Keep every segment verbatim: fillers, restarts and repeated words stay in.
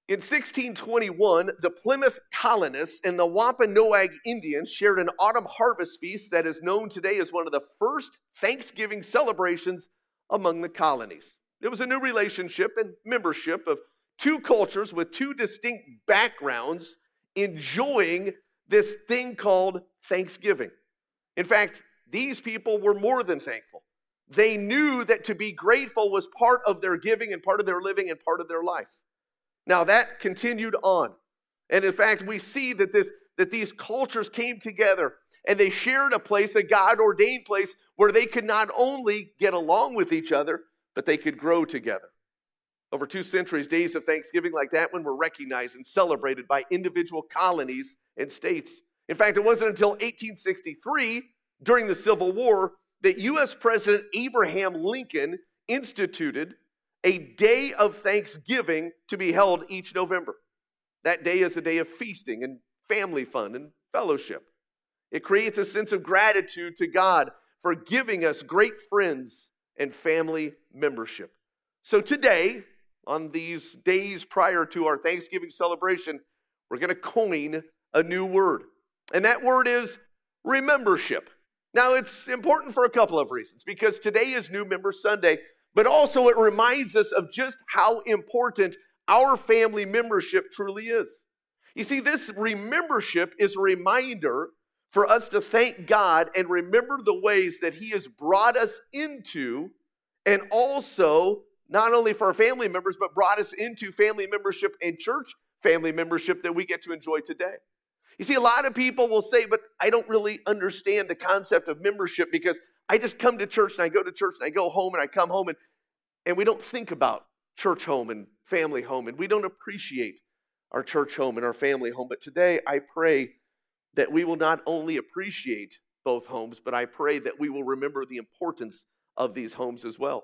In sixteen twenty-one, the Plymouth colonists and the Wampanoag Indians shared an autumn harvest feast that is known today as one of the first Thanksgiving celebrations among the colonies. It was a new relationship and membership of two cultures with two distinct backgrounds enjoying this thing called Thanksgiving. In fact, these people were more than thankful. They knew that to be grateful was part of their giving and part of their living and part of their life. Now that continued on. And in fact, we see that this that these cultures came together and they shared a place, a God-ordained place, where they could not only get along with each other, but they could grow together. Over two centuries, days of Thanksgiving like that one were recognized and celebrated by individual colonies and states. In fact, it wasn't until eighteen sixty-three, during the Civil War, that U S President Abraham Lincoln instituted a day of Thanksgiving to be held each November. That day is a day of feasting and family fun and fellowship. It creates a sense of gratitude to God for giving us great friends and family membership. So today, on these days prior to our Thanksgiving celebration, we're going to coin a new word. And that word is remembership. Now, it's important for a couple of reasons, because today is New Member Sunday, but also it reminds us of just how important our family membership truly is. You see, this remembership is a reminder for us to thank God and remember the ways that He has brought us into, and also not only for our family members, but brought us into family membership and church family membership that we get to enjoy today. You see, a lot of people will say, but I don't really understand the concept of membership because I just come to church and I go to church and I go home and I come home and, and we don't think about church home and family home and we don't appreciate our church home and our family home. But today I pray that we will not only appreciate both homes, but I pray that we will remember the importance of these homes as well.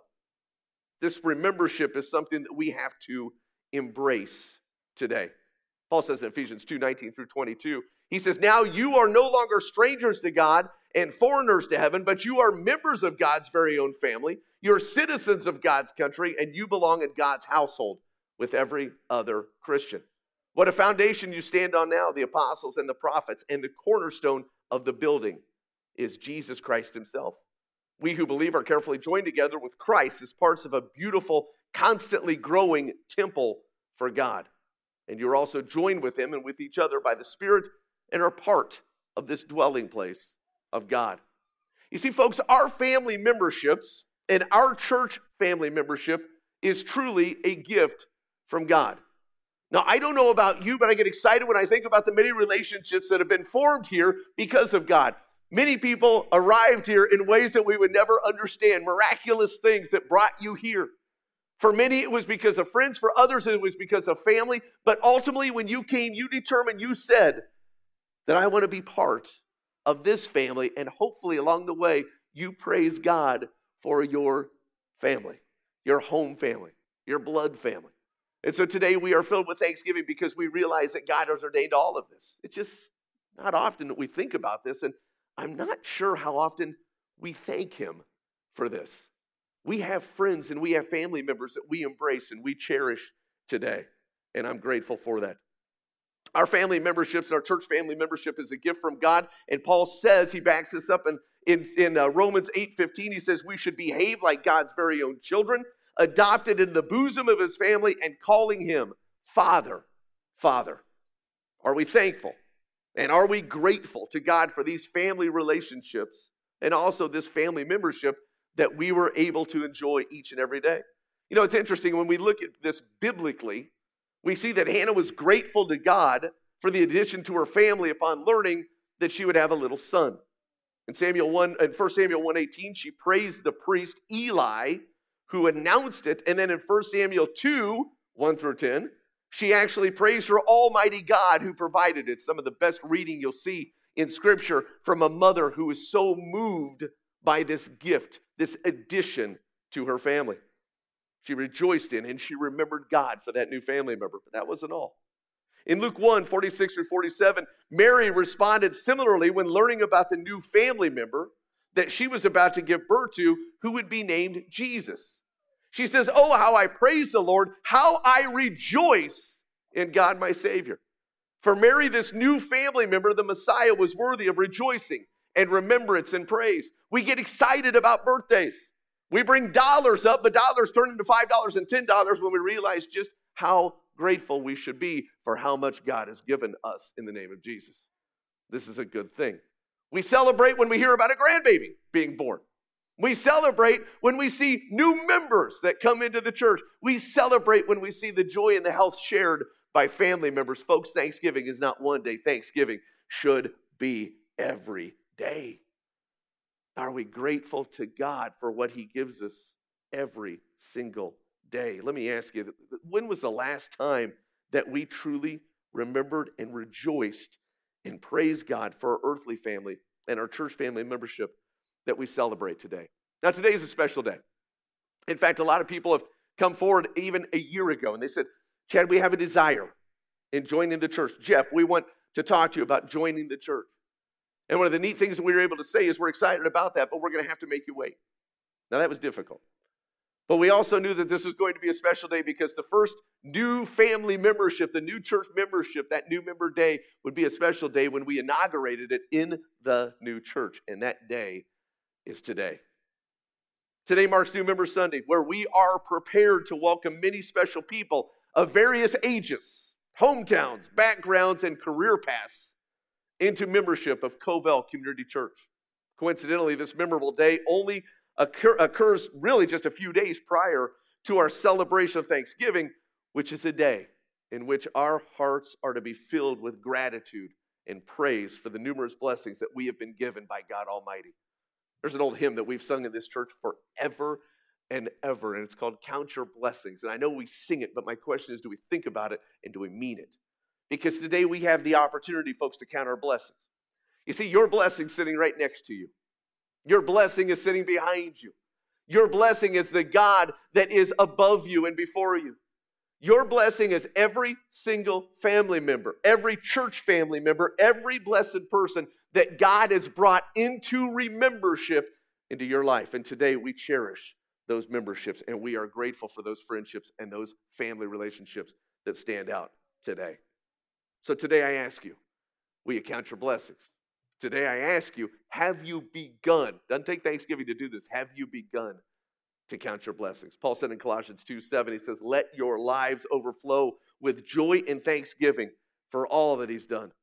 This remembership is something that we have to embrace today. Paul says in Ephesians two, nineteen through twenty-two, he says, now you are no longer strangers to God and foreigners to heaven, but you are members of God's very own family. You're citizens of God's country, and you belong in God's household with every other Christian. What a foundation you stand on now, the apostles and the prophets, and the cornerstone of the building is Jesus Christ himself. We who believe are carefully joined together with Christ as parts of a beautiful, constantly growing temple for God. And you're also joined with him and with each other by the Spirit and are part of this dwelling place of God. You see, folks, our family memberships and our church family membership is truly a gift from God. Now, I don't know about you, but I get excited when I think about the many relationships that have been formed here because of God. Many people arrived here in ways that we would never understand, miraculous things that brought you here. For many, it was because of friends. For others, it was because of family. But ultimately, when you came, you determined, you said that I want to be part of this family. And hopefully, along the way, you praise God for your family, your home family, your blood family. And so today we are filled with thanksgiving because we realize that God has ordained all of this. It's just not often that we think about this. And I'm not sure how often we thank him for this. We have friends and we have family members that we embrace and we cherish today, and I'm grateful for that. Our family memberships, our church family membership is a gift from God, and Paul says, he backs this up in, in, in uh, Romans eight fifteen, he says we should behave like God's very own children, adopted in the bosom of his family and calling him Father, Father. Are we thankful? And are we grateful to God for these family relationships and also this family membership that we were able to enjoy each and every day? You know, it's interesting when we look at this biblically, we see that Hannah was grateful to God for the addition to her family upon learning that she would have a little son. In Samuel one, in First Samuel one eighteen, she praised the priest Eli who announced it. And then in First Samuel two, one through ten, she actually praised her Almighty God who provided it. Some of the best reading you'll see in Scripture from a mother who is so moved by this gift, this addition to her family. She rejoiced in and she remembered God for that new family member. But that wasn't all. In Luke one, forty-six through forty-seven, Mary responded similarly when learning about the new family member that she was about to give birth to, who would be named Jesus. She says, oh, how I praise the Lord, how I rejoice in God my Savior. For Mary, this new family member, the Messiah, was worthy of rejoicing and remembrance and praise. We get excited about birthdays. We bring dollars up, but dollars turn into five dollars and ten dollars when we realize just how grateful we should be for how much God has given us in the name of Jesus. This is a good thing. We celebrate when we hear about a grandbaby being born. We celebrate when we see new members that come into the church. We celebrate when we see the joy and the health shared by family members. Folks, Thanksgiving is not one day. Thanksgiving should be every day. Are we grateful to God for what he gives us every single day? Let me ask you, when was the last time that we truly remembered and rejoiced and praised God for our earthly family and our church family membership that we celebrate today? Now, today is a special day. In fact, a lot of people have come forward even a year ago, and they said, Chad, we have a desire in joining the church. Jeff, we want to talk to you about joining the church. And one of the neat things that we were able to say is we're excited about that, but we're going to have to make you wait. Now, that was difficult. But we also knew that this was going to be a special day because the first new family membership, the new church membership, that new member day would be a special day when we inaugurated it in the new church. And that day is today. Today marks New Member Sunday, where we are prepared to welcome many special people of various ages, hometowns, backgrounds, and career paths into membership of Covell Community Church. Coincidentally, this memorable day only occur, occurs really just a few days prior to our celebration of Thanksgiving, which is a day in which our hearts are to be filled with gratitude and praise for the numerous blessings that we have been given by God Almighty. There's an old hymn that we've sung in this church forever and ever, and it's called Count Your Blessings. And I know we sing it, but my question is, do we think about it and do we mean it? Because today we have the opportunity, folks, to count our blessings. You see, your blessing's sitting right next to you. Your blessing is sitting behind you. Your blessing is the God that is above you and before you. Your blessing is every single family member, every church family member, every blessed person that God has brought into remembership into your life. And today we cherish those memberships, and we are grateful for those friendships and those family relationships that stand out today. So today I ask you, will you count your blessings? Today I ask you, have you begun? Doesn't take Thanksgiving to do this. Have you begun to count your blessings? Paul said in Colossians two seven, he says, let your lives overflow with joy and thanksgiving for all that he's done.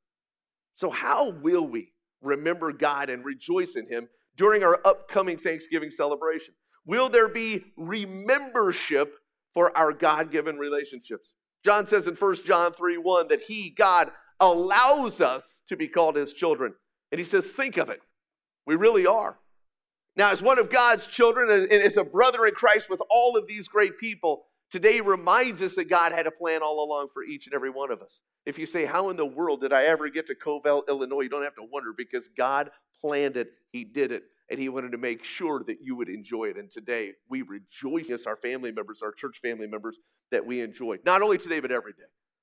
So how will we remember God and rejoice in him during our upcoming Thanksgiving celebration? Will there be remembership for our God-given relationships? John says in First John three one that he, God, allows us to be called his children. And he says, think of it. We really are. Now, as one of God's children and as a brother in Christ with all of these great people, today reminds us that God had a plan all along for each and every one of us. If you say, how in the world did I ever get to Covell, Illinois? You don't have to wonder, because God planned it, he did it, and he wanted to make sure that you would enjoy it. And today, we rejoice as our family members, our church family members, that we enjoy. Not only today, but every day.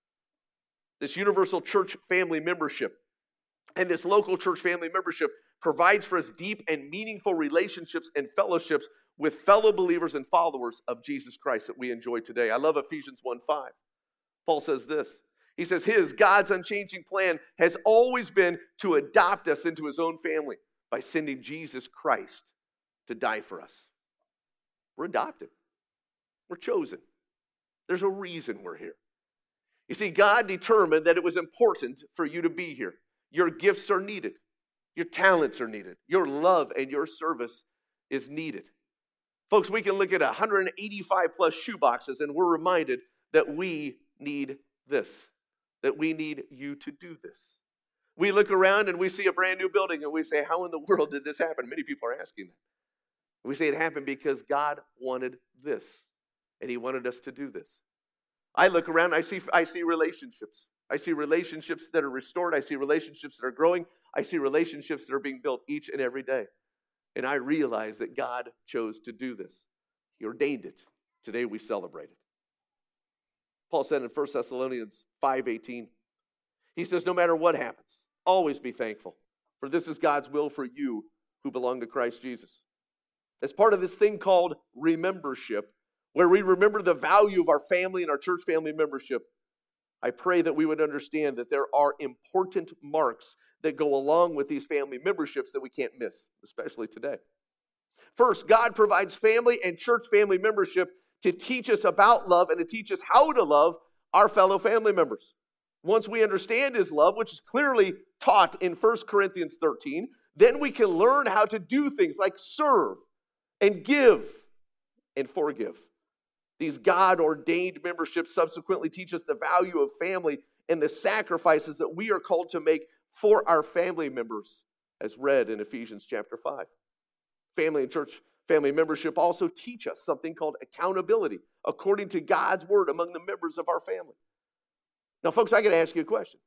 This universal church family membership and this local church family membership provides for us deep and meaningful relationships and fellowships with fellow believers and followers of Jesus Christ that we enjoy today. I love Ephesians one five. Paul says this. He says, his, God's unchanging plan has always been to adopt us into his own family by sending Jesus Christ to die for us. We're adopted. We're chosen. There's a reason we're here. You see, God determined that it was important for you to be here. Your gifts are needed. Your talents are needed. Your love and your service is needed. Folks, we can look at one hundred eighty-five plus shoeboxes and we're reminded that we need this, that we need you to do this. We look around and we see a brand new building and we say, how in the world did this happen? Many people are asking that. We say it happened because God wanted this, and he wanted us to do this. I look around, I see, I see relationships. I see relationships that are restored. I see relationships that are growing. I see relationships that are being built each and every day. And I realize that God chose to do this. He ordained it. Today we celebrate it. Paul said in First Thessalonians five eighteen, he says, no matter what happens, always be thankful, for this is God's will for you who belong to Christ Jesus. As part of this thing called remembership, where we remember the value of our family and our church family membership, I pray that we would understand that there are important marks that go along with these family memberships that we can't miss, especially today. First, God provides family and church family membership to teach us about love and to teach us how to love our fellow family members. Once we understand his love, which is clearly taught in First Corinthians thirteen, then we can learn how to do things like serve and give and forgive. These God-ordained memberships subsequently teach us the value of family and the sacrifices that we are called to make for our family members, as read in Ephesians chapter five. Family and church family membership also teach us something called accountability, according to God's word among the members of our family. Now, folks, I got to ask you a question.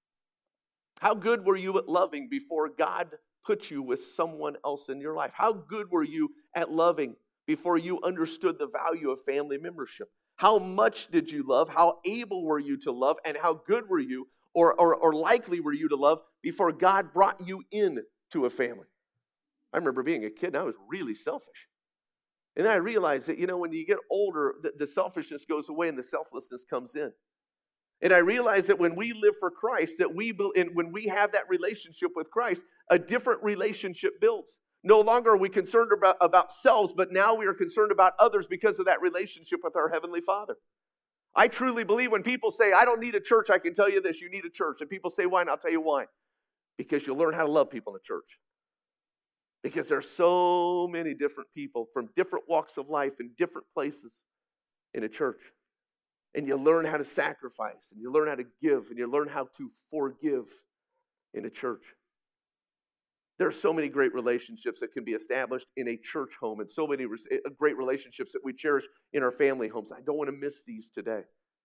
How good were you at loving before God put you with someone else in your life? How good were you at loving before you understood the value of family membership? How much did you love? How able were you to love? And how good were you or, or, or likely were you to love before God brought you in to a family? I remember being a kid and I was really selfish. And then I realized that, you know, when you get older, the, the selfishness goes away and the selflessness comes in. And I realized that when we live for Christ, that we, and when we have that relationship with Christ, a different relationship builds. No longer are we concerned about, about selves, but now we are concerned about others because of that relationship with our Heavenly Father. I truly believe when people say, I don't need a church, I can tell you this, you need a church. And people say, why? And I'll tell you why. Because you'll learn how to love people in a church. Because there are so many different people from different walks of life in different places in a church. And you learn how to sacrifice, and you learn how to give, and you learn how to forgive in a church. There are so many great relationships that can be established in a church home, and so many great relationships that we cherish in our family homes. I don't want to miss these today.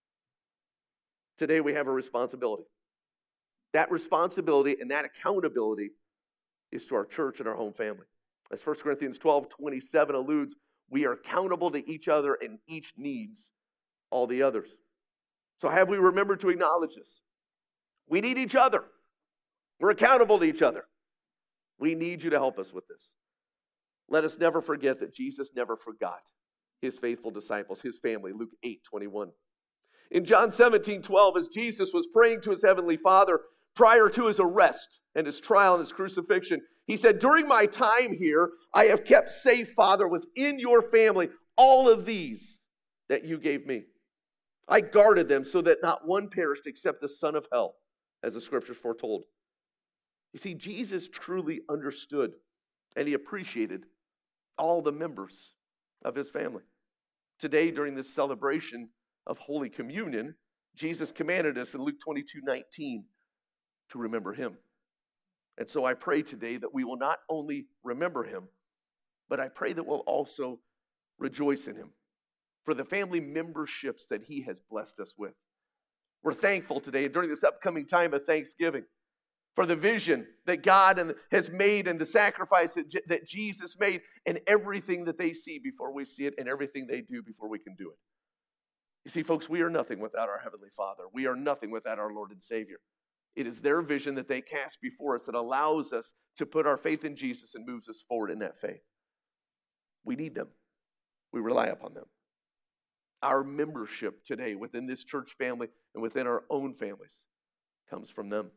Today we have a responsibility. That responsibility and that accountability is to our church and our home family. As First Corinthians twelve twenty-seven alludes, we are accountable to each other and each needs all the others. So have we remembered to acknowledge this? We need each other. We're accountable to each other. We need you to help us with this. Let us never forget that Jesus never forgot his faithful disciples, his family, Luke eight twenty-one. In John seventeen twelve, as Jesus was praying to his heavenly Father prior to his arrest and his trial and his crucifixion, he said, during my time here, I have kept safe, Father, within your family, all of these that you gave me. I guarded them so that not one perished except the son of hell, as the scriptures foretold. You see, Jesus truly understood and he appreciated all the members of his family. Today, during this celebration of Holy Communion, Jesus commanded us in Luke twenty-two nineteen to remember him. And so I pray today that we will not only remember him, but I pray that we'll also rejoice in him for the family memberships that he has blessed us with. We're thankful today during this upcoming time of Thanksgiving for the vision that God has made and the sacrifice that, Je- that Jesus made and everything that they see before we see it and everything they do before we can do it. You see, folks, we are nothing without our Heavenly Father. We are nothing without our Lord and Savior. It is their vision that they cast before us that allows us to put our faith in Jesus and moves us forward in that faith. We need them. We rely upon them. Our membership today within this church family and within our own families comes from them.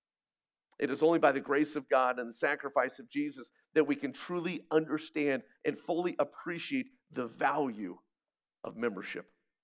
It is only by the grace of God and the sacrifice of Jesus that we can truly understand and fully appreciate the value of membership.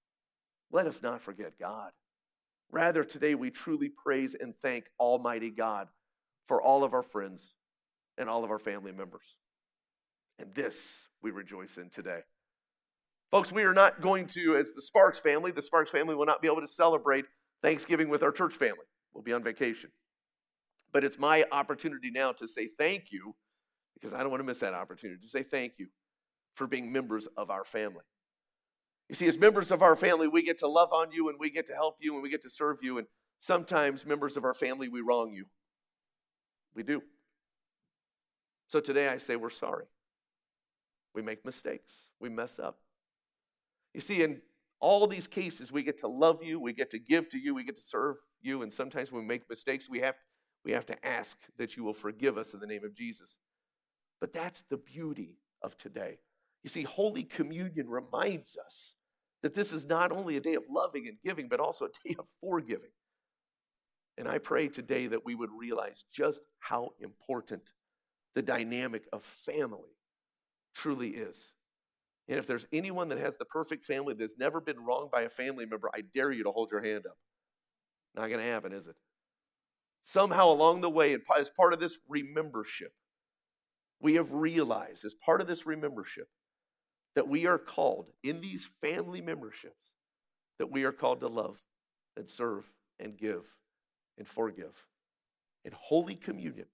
Let us not forget God. Rather, today we truly praise and thank Almighty God for all of our friends and all of our family members. And this we rejoice in today. Folks, we are not going to, as the Sparks family, the Sparks family will not be able to celebrate Thanksgiving with our church family. We'll be on vacation. But it's my opportunity now to say thank you, because I don't want to miss that opportunity, to say thank you for being members of our family. You see, as members of our family, we get to love on you and we get to help you and we get to serve you. And sometimes, members of our family, we wrong you. We do. So today I say we're sorry. We make mistakes. We mess up. You see, in all these cases, we get to love you, we get to give to you, we get to serve you, and sometimes when we make mistakes, we have, we have to ask that you will forgive us in the name of Jesus. But that's the beauty of today. You see, Holy Communion reminds us That this is not only a day of loving and giving, but also a day of forgiving. And I pray today that we would realize just how important the dynamic of family truly is. And if there's anyone that has the perfect family that's never been wronged by a family member, I dare you to hold your hand up. Not going to happen, is it? Somehow along the way, as part of this remembership, we have realized, as part of this remembership, that we are called, in these family memberships, that we are called to love and serve and give and forgive. And Holy Communion,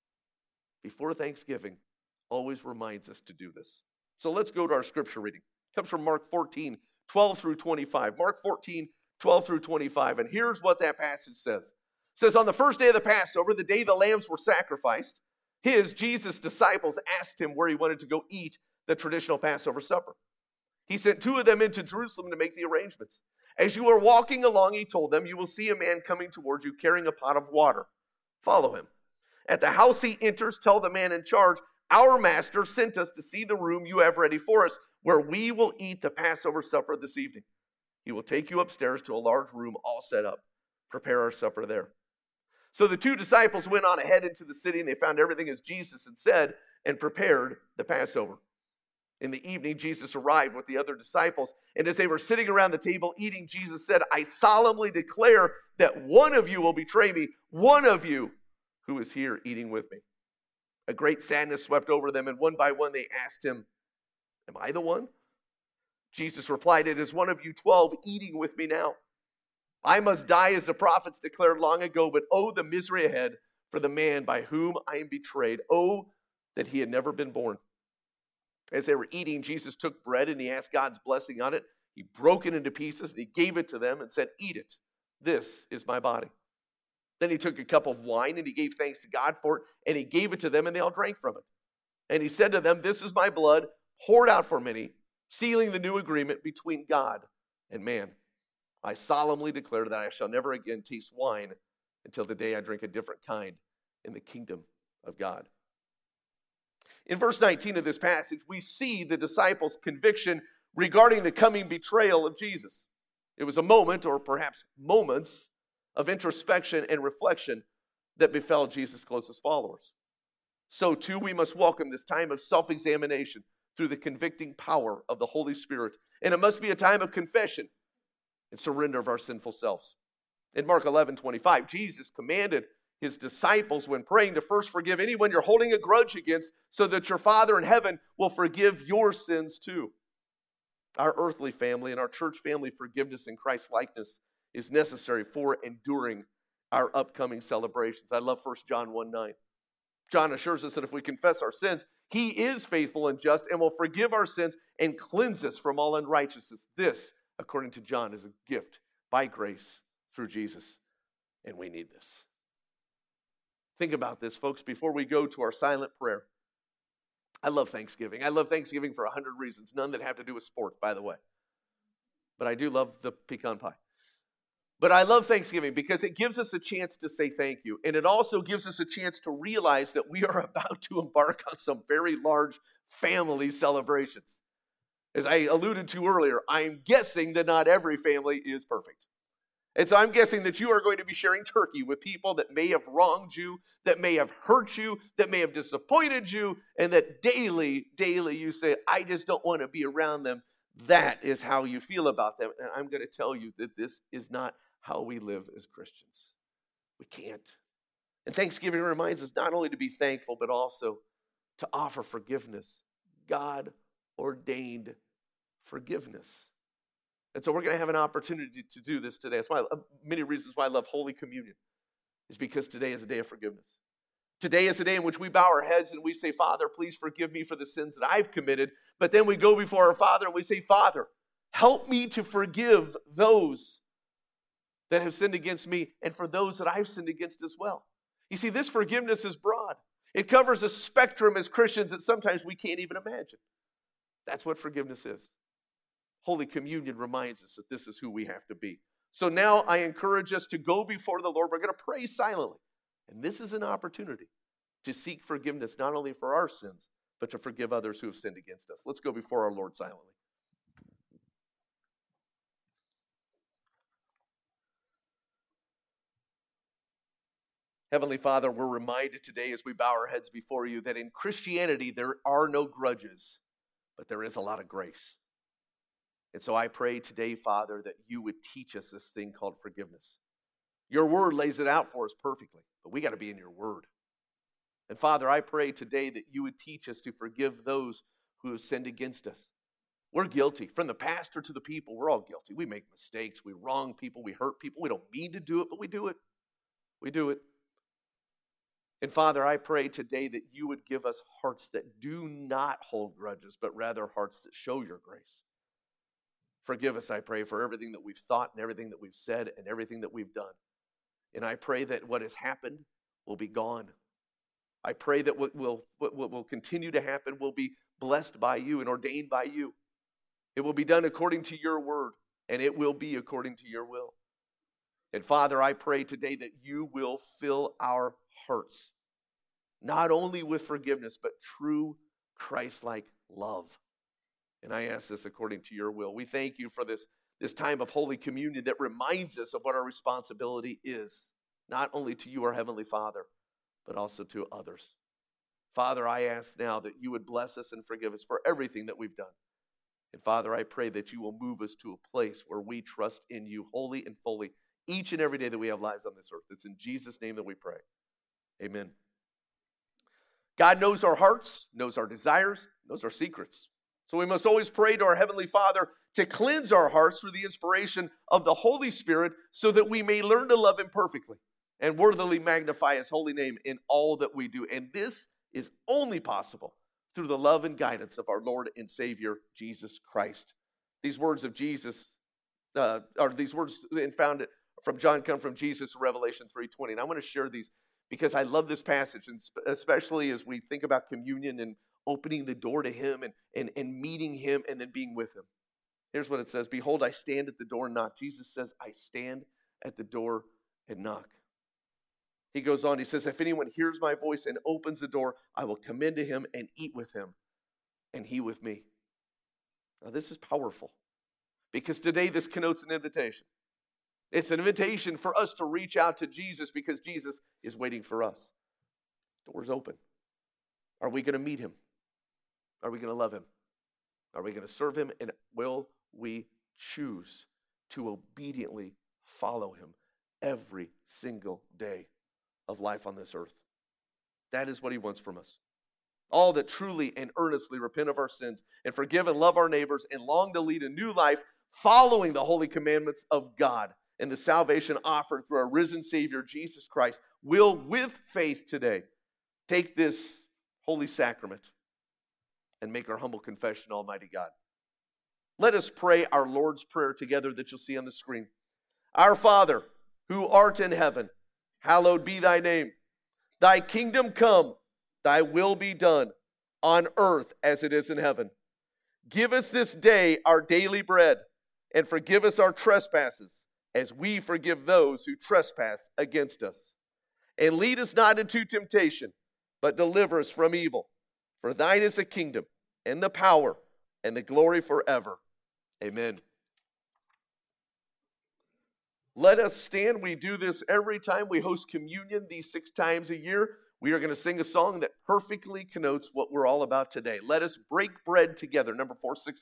before Thanksgiving, always reminds us to do this. So let's go to our scripture reading. It comes from Mark fourteen, twelve through twenty-five. Mark fourteen, twelve through twenty-five. And here's what that passage says. It says, on the first day of the Passover, the day the lambs were sacrificed, his, Jesus' disciples asked him where he wanted to go eat the traditional Passover supper. He sent two of them into Jerusalem to make the arrangements. As you are walking along, he told them, you will see a man coming towards you carrying a pot of water. Follow him. At the house he enters, tell the man in charge, our master sent us to see the room you have ready for us, where we will eat the Passover supper this evening. He will take you upstairs to a large room all set up. Prepare our supper there. So the two disciples went on ahead into the city, and they found everything as Jesus had said, and prepared the Passover. In the evening, Jesus arrived with the other disciples, and as they were sitting around the table eating, Jesus said, I solemnly declare that one of you will betray me, one of you who is here eating with me. A great sadness swept over them, and one by one they asked him, am I the one? Jesus replied, it is one of you twelve eating with me now. I must die as the prophets declared long ago, but oh, the misery ahead for the man by whom I am betrayed. Oh, that he had never been born. As they were eating, Jesus took bread and he asked God's blessing on it. He broke it into pieces and he gave it to them and said, eat it. This is my body. Then he took a cup of wine and he gave thanks to God for it, and he gave it to them and they all drank from it. And he said to them, this is my blood poured out for many, sealing the new agreement between God and man. I solemnly declare that I shall never again taste wine until the day I drink a different kind in the kingdom of God. In verse nineteen of this passage, we see the disciples' conviction regarding the coming betrayal of Jesus. It was a moment, or perhaps moments, of introspection and reflection that befell Jesus' closest followers. So too, we must welcome this time of self-examination through the convicting power of the Holy Spirit. And it must be a time of confession and surrender of our sinful selves. In Mark eleven twenty-five, Jesus commanded his disciples when praying to first forgive anyone you're holding a grudge against, so that your Father in heaven will forgive your sins too. Our earthly family and our church family forgiveness in Christ's likeness is necessary for and during our upcoming celebrations. I love First John one nine. John assures us that if we confess our sins, he is faithful and just and will forgive our sins and cleanse us from all unrighteousness. This, according to John, is a gift by grace through Jesus, and we need this. Think about this, folks, before we go to our silent prayer. I love Thanksgiving. I love Thanksgiving for a hundred reasons, none that have to do with sport, by the way. But I do love the pecan pie. But I love Thanksgiving because it gives us a chance to say thank you. And it also gives us a chance to realize that we are about to embark on some very large family celebrations. As I alluded to earlier, I'm guessing that not every family is perfect. And so I'm guessing that you are going to be sharing turkey with people that may have wronged you, that may have hurt you, that may have disappointed you, and that daily, daily you say, I just don't want to be around them. That is how you feel about them. And I'm going to tell you that this is not how we live as Christians. We can't. And Thanksgiving reminds us not only to be thankful, but also to offer forgiveness. God ordained forgiveness. And so we're going to have an opportunity to do this today. That's why uh, many reasons why I love Holy Communion is because today is a day of forgiveness. Today is a day in which we bow our heads and we say, Father, please forgive me for the sins that I've committed. But then we go before our Father and we say, Father, help me to forgive those that have sinned against me and for those that I've sinned against as well. You see, this forgiveness is broad. It covers a spectrum as Christians that sometimes we can't even imagine. That's what forgiveness is. Holy Communion reminds us that this is who we have to be. So now I encourage us to go before the Lord. We're going to pray silently. And this is an opportunity to seek forgiveness not only for our sins, but to forgive others who have sinned against us. Let's go before our Lord silently. Heavenly Father, we're reminded today as we bow our heads before you that in Christianity there are no grudges, but there is a lot of grace. And so I pray today, Father, that you would teach us this thing called forgiveness. Your word lays it out for us perfectly, but we got to be in your word. And Father, I pray today that you would teach us to forgive those who have sinned against us. We're guilty. From the pastor to the people, we're all guilty. We make mistakes. We wrong people. We hurt people. We don't mean to do it, but we do it. We do it. And Father, I pray today that you would give us hearts that do not hold grudges, but rather hearts that show your grace. Forgive us, I pray, for everything that we've thought and everything that we've said and everything that we've done. And I pray that what has happened will be gone. I pray that what will, what will continue to happen will be blessed by you and ordained by you. It will be done according to your word, and it will be according to your will. And Father, I pray today that you will fill our hearts, not only with forgiveness, but true Christ-like love. And I ask this according to your will. We thank you for this, this time of Holy Communion that reminds us of what our responsibility is, not only to you, our Heavenly Father, but also to others. Father, I ask now that you would bless us and forgive us for everything that we've done. And Father, I pray that you will move us to a place where we trust in you wholly and fully each and every day that we have lives on this earth. It's in Jesus' name that we pray. Amen. God knows our hearts, knows our desires, knows our secrets. So we must always pray to our Heavenly Father to cleanse our hearts through the inspiration of the Holy Spirit so that we may learn to love him perfectly and worthily magnify his holy name in all that we do. And this is only possible through the love and guidance of our Lord and Savior, Jesus Christ. These words of Jesus, uh, or these words found from John come from Jesus in Revelation three twenty. And I want to share these because I love this passage, and especially as we think about communion and opening the door to him and, and, and meeting him and then being with him. Here's what it says. Behold, I stand at the door and knock. Jesus says, I stand at the door and knock. He goes on, he says, if anyone hears my voice and opens the door, I will come into him and eat with him, and he with me. Now this is powerful, because today this connotes an invitation. It's an invitation for us to reach out to Jesus because Jesus is waiting for us. Door's open. Are we going to meet him? Are we going to love him? Are we going to serve him? And will we choose to obediently follow him every single day of life on this earth? That is what he wants from us. All that truly and earnestly repent of our sins and forgive and love our neighbors and long to lead a new life following the holy commandments of God and the salvation offered through our risen Savior, Jesus Christ, will, with faith today, take this holy sacrament and make our humble confession, Almighty God. Let us pray our Lord's Prayer together that you'll see on the screen. Our Father, who art in heaven, hallowed be thy name. Thy kingdom come, thy will be done, on earth as it is in heaven. Give us this day our daily bread, and forgive us our trespasses, as we forgive those who trespass against us. And lead us not into temptation, but deliver us from evil. For thine is the kingdom, and the power, and the glory forever. Amen. Let us stand. We do this every time we host communion, these six times a year. We are going to sing a song that perfectly connotes what we're all about today. Let us break bread together, number four sixty.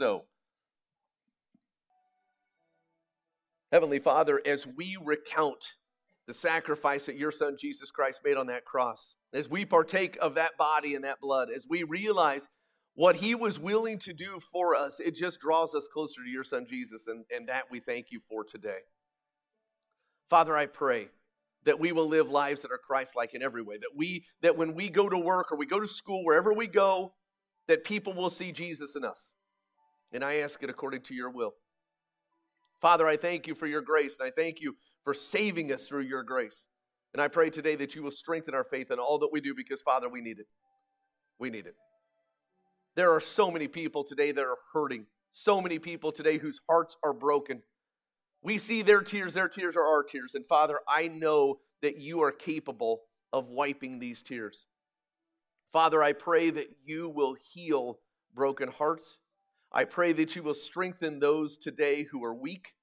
Heavenly Father, as we recount the sacrifice that your Son Jesus Christ made on that cross, as we partake of that body and that blood, as we realize what he was willing to do for us, it just draws us closer to your Son Jesus, and, and that we thank you for today. Father, I pray that we will live lives that are Christ-like in every way, that we that when we go to work or we go to school, wherever we go, that people will see Jesus in us. And I ask it according to your will. Father, I thank you for your grace, and I thank you for saving us through your grace. And I pray today that you will strengthen our faith in all that we do because, Father, we need it. We need it. There are so many people today that are hurting, so many people today whose hearts are broken. We see their tears, their tears are our tears. And Father, I know that you are capable of wiping these tears. Father, I pray that you will heal broken hearts. I pray that you will strengthen those today who are weak.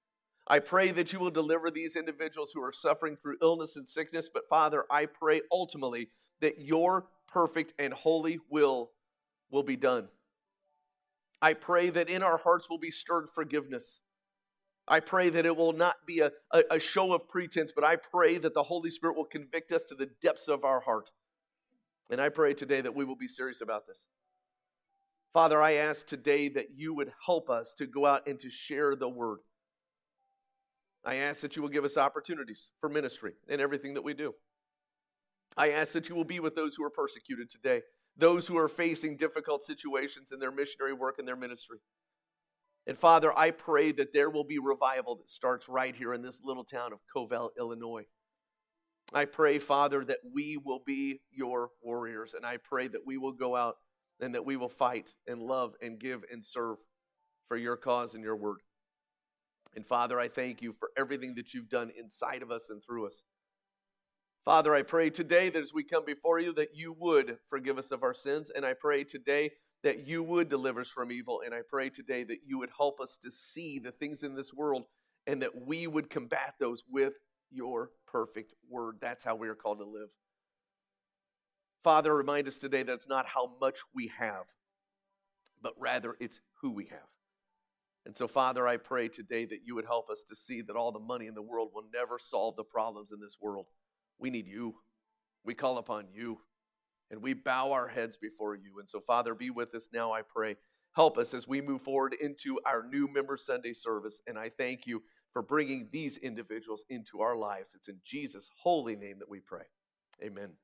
I pray that you will deliver these individuals who are suffering through illness and sickness. But Father, I pray ultimately that your perfect and holy will will be done. I pray that in our hearts will be stirred forgiveness. I pray that it will not be a, a, a show of pretense, but I pray that the Holy Spirit will convict us to the depths of our heart. And I pray today that we will be serious about this. Father, I ask today that you would help us to go out and to share the word. I ask that you will give us opportunities for ministry in everything that we do. I ask that you will be with those who are persecuted today, those who are facing difficult situations in their missionary work and their ministry. And Father, I pray that there will be revival that starts right here in this little town of Covell, Illinois. I pray, Father, that we will be your warriors, and I pray that we will go out and that we will fight and love and give and serve for your cause and your word. And Father, I thank you for everything that you've done inside of us and through us. Father, I pray today that as we come before you, that you would forgive us of our sins. And I pray today that you would deliver us from evil. And I pray today that you would help us to see the things in this world and that we would combat those with your perfect word. That's how we are called to live. Father, remind us today that it's not how much we have, but rather it's who we have. And so, Father, I pray today that you would help us to see that all the money in the world will never solve the problems in this world. We need you. We call upon you. And we bow our heads before you. And so, Father, be with us now, I pray. Help us as we move forward into our new Member Sunday service. And I thank you for bringing these individuals into our lives. It's in Jesus' holy name that we pray. Amen.